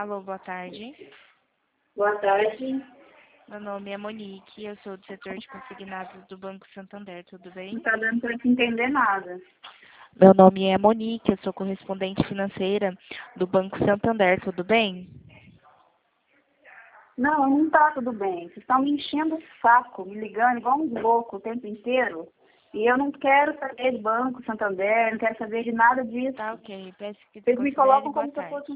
Alô, boa tarde. Boa tarde. Meu nome é Monique, eu sou do setor de consignados do Banco Santander, tudo bem? Não está dando para entender nada. Meu nome é Monique, eu sou correspondente financeira do Banco Santander, tudo bem? Não está tudo bem. Vocês estão me enchendo o saco, me ligando igual uns loucos o tempo inteiro. E eu não quero saber de Banco Santander, não quero saber de nada disso. Tá ok, peço que Vocês me desconsidere, colocam boa como se eu tarde. fosse